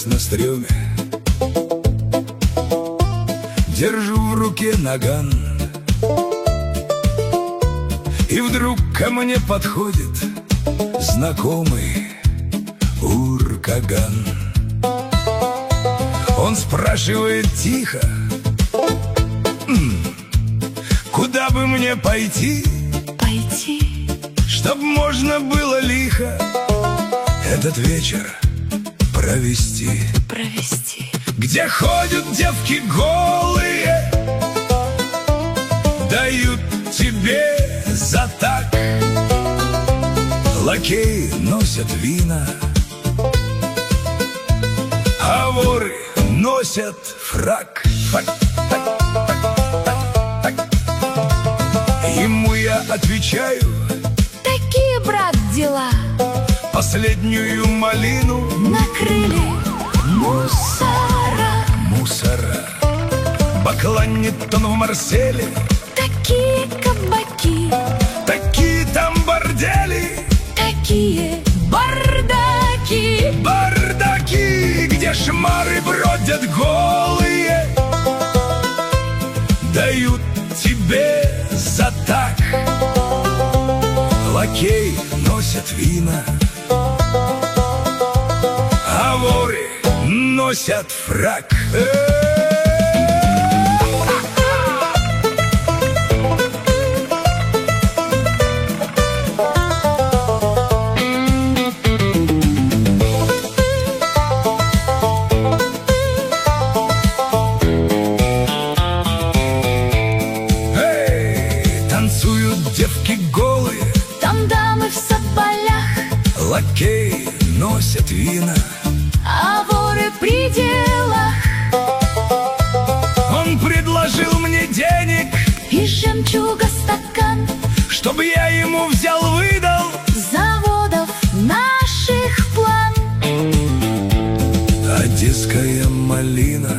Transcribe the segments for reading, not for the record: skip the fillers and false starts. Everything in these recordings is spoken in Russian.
Остановилась на стреме, держу в руке наган, и вдруг ко мне подходит знакомый Уркаган. Он спрашивает тихо: куда бы мне пойти, чтоб можно было лихо этот вечер провести? Где ходят девки голые, дают тебе за так. Лакеи носят вина, а воры носят фрак. Ему я отвечаю: такие, брат, дела. Последнюю малину Накрыли мусора. Бакланит он в Марселе, Такие кабаки, такие там бордели, такие бардаки. бардаки, где шмары бродят голые, дают тебе за так. Лакеи носят вина, а воры носят фрак. Танцуют девки голые, Там дамы в соболях, лакеи носят вина, а воры при делах. Он предложил мне денег, И жемчуга стакан чтобы я ему взял, выдал. заводов наших план. Одесская малина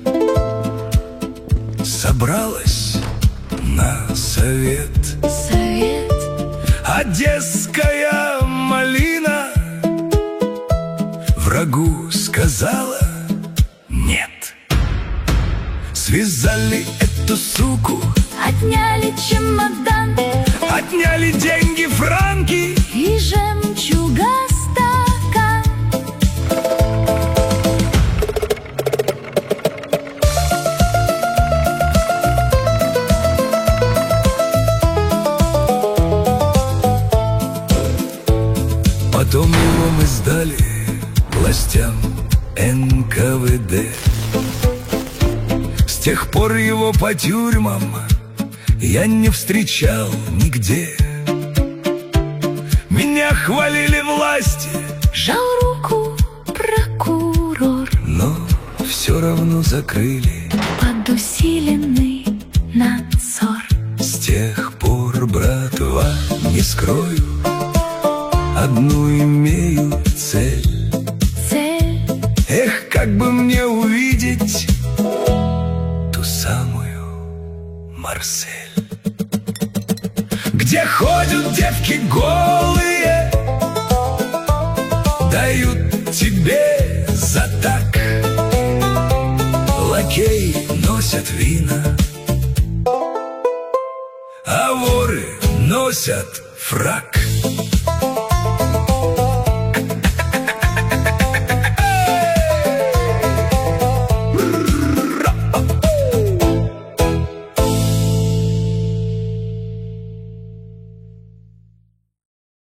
собралась на совет. Одесская малина врагу сказала нет. Связали эту суку, Отняли чемодан отняли деньги, франки, и жемчуга стакан. Потом его мы сдали властям НКВД. С тех пор его по тюрьмам я не встречал нигде. Меня хвалили власти, Жал руку прокурор но все равно закрыли. под усиленный надзор. С тех пор, братва, не скрою, одну имею цель. Эх, как бы мне увидеть ту самую Марсель, где ходят девки голые, дают тебе за так. Лакеи носят вина, а воры носят фрак.